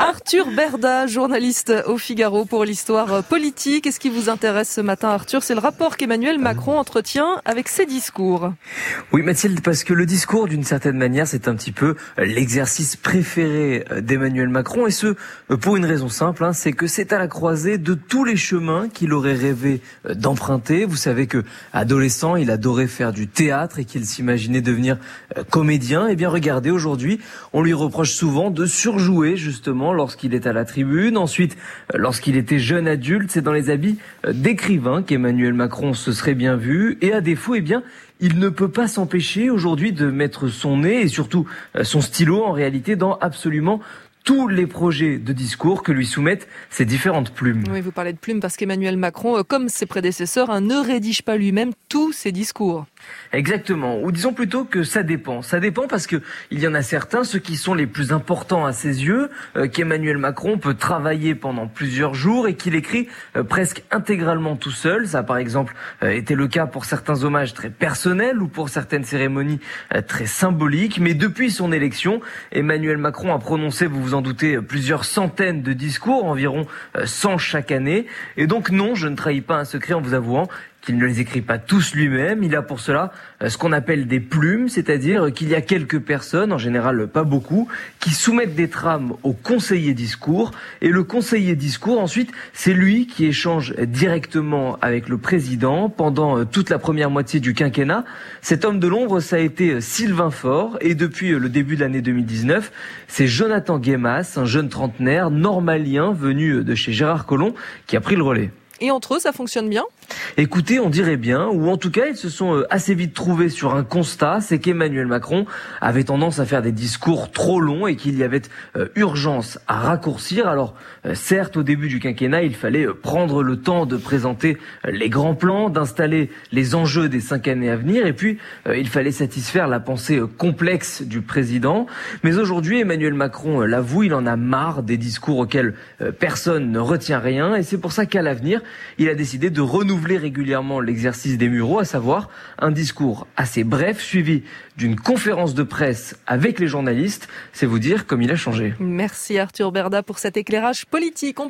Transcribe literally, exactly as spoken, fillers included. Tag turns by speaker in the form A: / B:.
A: Arthur Berda, journaliste au Figaro pour l'histoire politique. Et ce qui vous intéresse ce matin, Arthur, c'est le rapport qu'Emmanuel Macron entretient avec ses discours.
B: Oui, Mathilde, parce que le discours, d'une certaine manière, c'est un petit peu l'exercice préféré d'Emmanuel Macron. Et ce, pour une raison simple, hein, c'est que c'est à la croisée de tous les chemins qu'il aurait rêvé d'emprunter. Vous savez que, adolescent, il adorait faire du théâtre et qu'il s'imaginait devenir comédien. Eh bien, regardez, aujourd'hui, on lui reproche souvent de surjouer, justement, lorsqu'il est à la tribune. Ensuite, lorsqu'il était jeune adulte, c'est dans les habits d'écrivain qu'Emmanuel Macron se serait bien vu. Et à défaut, eh bien, il ne peut pas s'empêcher aujourd'hui de mettre son nez et surtout son stylo, en réalité, dans absolument tous les projets de discours que lui soumettent ces différentes plumes.
A: Oui, vous parlez de plumes parce qu'Emmanuel Macron, comme ses prédécesseurs, hein, ne rédige pas lui-même tous ses discours.
B: Exactement. Ou disons plutôt que ça dépend. Ça dépend parce que il y en a certains, ceux qui sont les plus importants à ses yeux, euh, qu'Emmanuel Macron peut travailler pendant plusieurs jours et qu'il écrit euh, presque intégralement tout seul. Ça a par exemple euh, été le cas pour certains hommages très personnels ou pour certaines cérémonies euh, très symboliques. Mais depuis son élection, Emmanuel Macron a prononcé, vous vous en doutez, plusieurs centaines de discours, environ euh, cent chaque année. Et donc non, je ne trahis pas un secret en vous avouant qu'il ne les écrit pas tous lui-même. Il a pour cela ce qu'on appelle des plumes, c'est-à-dire qu'il y a quelques personnes, en général pas beaucoup, qui soumettent des trames au conseiller discours. Et le conseiller discours, ensuite, c'est lui qui échange directement avec le président pendant toute la première moitié du quinquennat. Cet homme de l'ombre, ça a été Sylvain Faure. Et depuis le début de l'année deux mille dix-neuf, c'est Jonathan Guémas, un jeune trentenaire normalien venu de chez Gérard Collomb, qui a pris le relais.
A: Et entre eux, ça fonctionne bien ?
B: Écoutez, on dirait bien, ou en tout cas, ils se sont assez vite trouvés sur un constat, c'est qu'Emmanuel Macron avait tendance à faire des discours trop longs et qu'il y avait euh, urgence à raccourcir. Alors, euh, certes, au début du quinquennat, il fallait euh, prendre le temps de présenter euh, les grands plans, d'installer les enjeux des cinq années à venir, et puis euh, il fallait satisfaire la pensée euh, complexe du président. Mais aujourd'hui, Emmanuel Macron euh, l'avoue, il en a marre des discours auxquels euh, personne ne retient rien, et c'est pour ça qu'à l'avenir, il a décidé de renouveler régulièrement l'exercice des Mureaux, à savoir un discours assez bref, suivi d'une conférence de presse avec les journalistes. C'est vous dire comme il a changé.
A: Merci Arthur Berda pour cet éclairage politique.